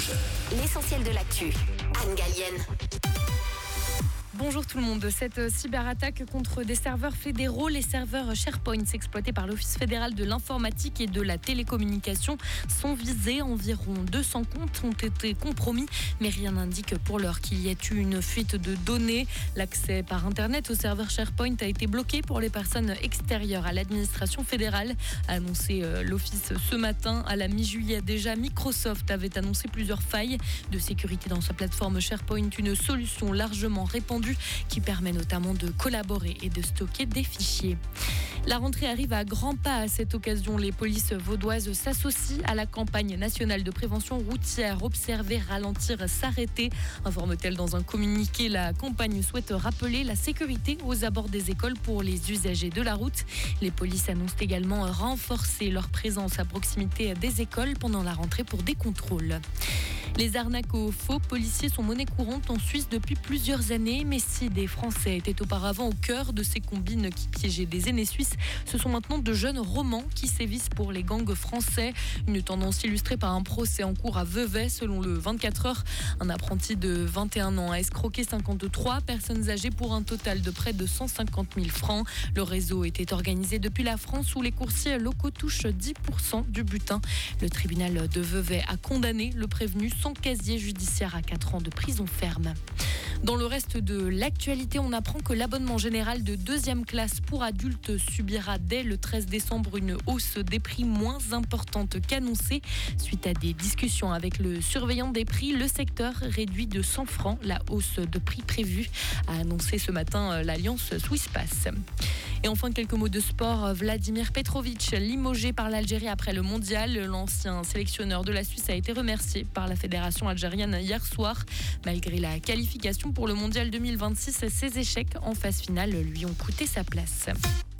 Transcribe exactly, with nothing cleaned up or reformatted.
Rouge. L'essentiel de l'actu. Anne Gallienne. Bonjour tout le monde. Cette cyberattaque contre des serveurs fédéraux, les serveurs SharePoint exploités par l'Office fédéral de l'informatique et de la télécommunication sont visés. Environ deux cents comptes ont été compromis, mais rien n'indique pour l'heure qu'il y ait eu une fuite de données. L'accès par Internet au serveur SharePoint a été bloqué pour les personnes extérieures à l'administration fédérale, a annoncé l'Office ce matin. À la mi-juillet déjà, Microsoft avait annoncé plusieurs failles de sécurité dans sa plateforme SharePoint, une solution largement répandue qui permet notamment de collaborer et de stocker des fichiers. La rentrée arrive à grands pas. À cette occasion, les polices vaudoises s'associent à la campagne nationale de prévention routière. Observer, ralentir, s'arrêter, informe-t-elle dans un communiqué. La campagne souhaite rappeler la sécurité aux abords des écoles pour les usagers de la route. Les polices annoncent également renforcer leur présence à proximité des écoles pendant la rentrée pour des contrôles. Les arnaques aux faux policiers sont monnaie courante en Suisse depuis plusieurs années. Mais si des Français étaient auparavant au cœur de ces combines qui piégeaient des aînés suisses, ce sont maintenant de jeunes romans qui sévissent pour les gangs français. Une tendance illustrée par un procès en cours à Vevey. Selon le vingt-quatre heures, un apprenti de vingt et un ans a escroqué cinquante-trois personnes âgées pour un total de près de cent cinquante mille francs. Le réseau était organisé depuis la France où les coursiers locaux touchent dix pour cent du butin. Le tribunal de Vevey a condamné le prévenu sans casier judiciaire à quatre ans de prison ferme. Dans le reste de l'actualité, on apprend que l'abonnement général de deuxième classe pour adultes subira dès le treize décembre une hausse des prix moins importante qu'annoncée. Suite à des discussions avec le surveillant des prix, le secteur réduit de cent francs la hausse de prix prévue, a annoncé ce matin l'Alliance Swisspass. Et enfin, quelques mots de sport. Vladimir Petrovic, limogé par l'Algérie après le mondial. L'ancien sélectionneur de la Suisse a été remercié par la fédération algérienne hier soir. Malgré la qualification pour le mondial deux mille vingt-six, ses échecs en phase finale lui ont coûté sa place.